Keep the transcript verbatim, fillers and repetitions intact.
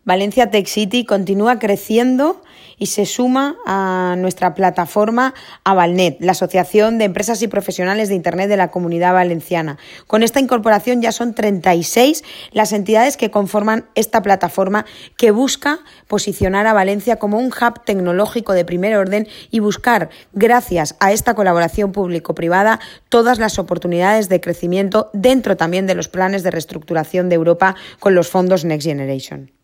Valencia Tech City continúa creciendo y se suma a nuestra plataforma Avalnet, la Asociación de Empresas y Profesionales de Internet de la Comunidad Valenciana. Con esta incorporación ya son treinta y seis las entidades que conforman esta plataforma que busca posicionar a Valencia como un hub tecnológico de primer orden y buscar, gracias a esta colaboración público-privada, todas las oportunidades de crecimiento dentro también de los planes de reestructuración de Europa con los fondos Next Generation.